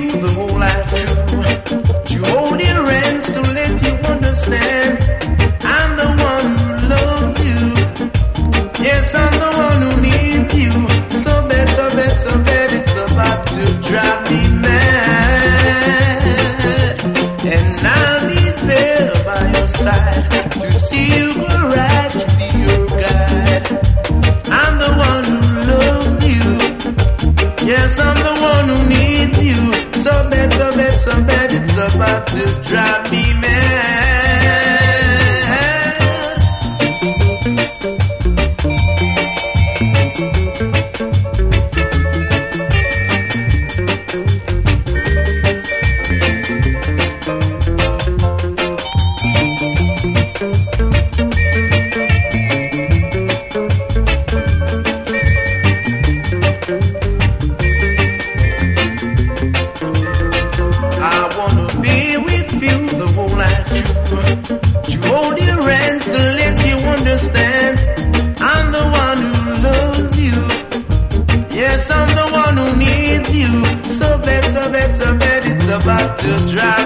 the whole life through. To hold your hands to let you understand I'm the one who loves you. Yes, I'm the one who needs you. So bad, so bad, so bad, it's about to drive me mad. And I'll be there by your side to see you go right, to be your guide. I'm the one who loves you. Yes, I'm the one who needs you. So bad, so bad, so bad, it's about to drive me mad. To hold your hands to let you understand I'm the one who loves you. Yes, I'm the one who needs you. So bad, so bad, so bad, it's about to drive